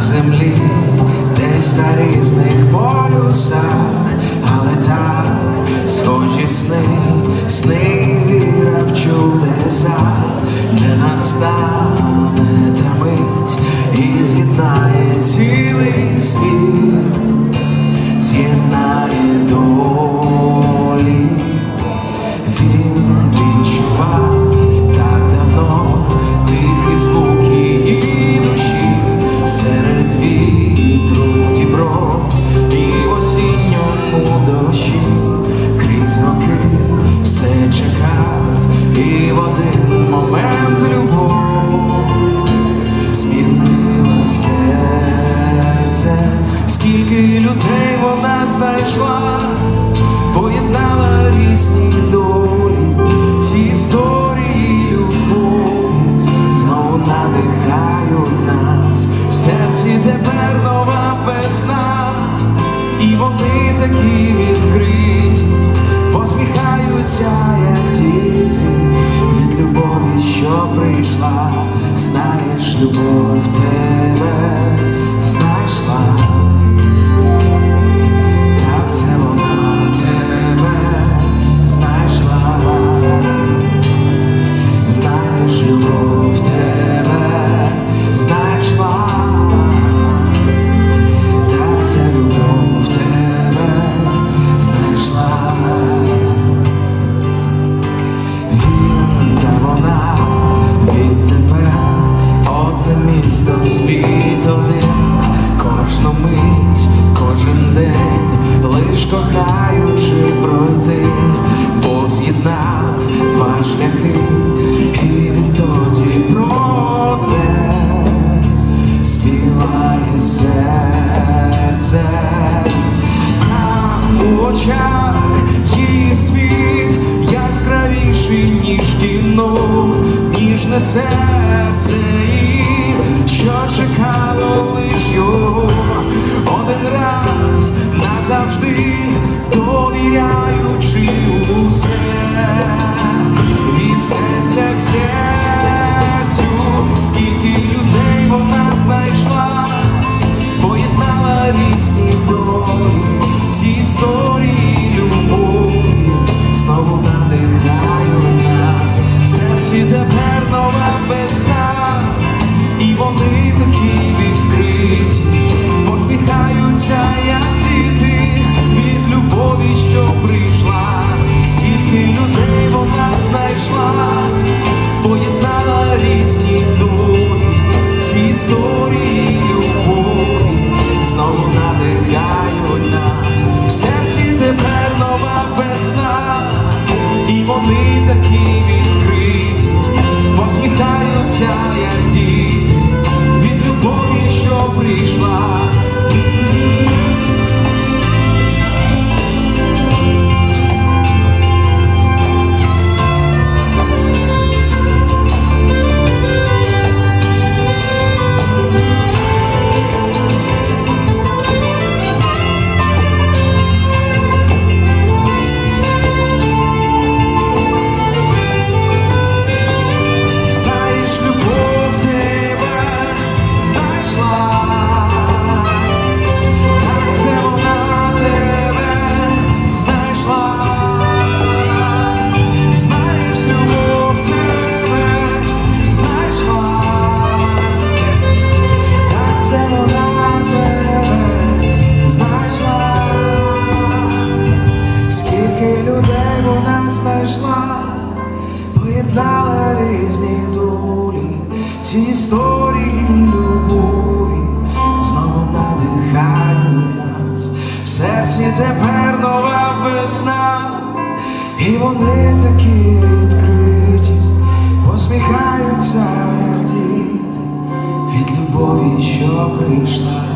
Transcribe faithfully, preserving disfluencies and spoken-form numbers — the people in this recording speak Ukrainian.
землі, десь на різних полюсах, але так схожі сни, сни, віра в чудеса, не настане та мить і з'єднає цілий світ, з'єднає долі. Він відчував так давно тихий звук її душі, серед вітру дібров і в осінньому дощі, крізь роки все чекав, і в один момент любов змінила серце. Скільки людей вона знайшла, поєднала різні долі, ці історії любові знову надихають нас. В серці тепер нова весна, і вони такі відкриті, посміхаються, як діти, від любові, що прийшла. Знаєш, любов тебе знайшла. Так, це вона тебе знайшла. Знаєш, любов тебе знайшла. Так, це любов тебе знайшла. Він та вона, відтепер одне місто, світ один, кожну мить, кожен день, лиш кохаючи пройти. Бог з'єднав два шляхи, і відтоді про те співає серце. А у очах її світ яскравіший, ніж кіно, ніжне серце її, що чекало лиш його. Один раз назавжди, довіряючи усе, від серця к серцю. Скільки людей вона знайшла, поєднала різні долі, ці історії любові знову надихають нас. В серці тепер нова весна, і вони такі відкриті, посміхаються, як діти, від любові, що прийшла. Скільки людей вона знайшла, поєднала різні долі, ці історії любові знову надихають нас. В серці тепер нова весна, і вони такі відкриті, посміхаються, як діти, від любові, що прийшла. Людей вона знайшла, поєднала різні долі, ці історії любові знову надихають нас. В серці тепер нова весна, і вони такі відкриті, посміхаються, як діти, від любові, що прийшла.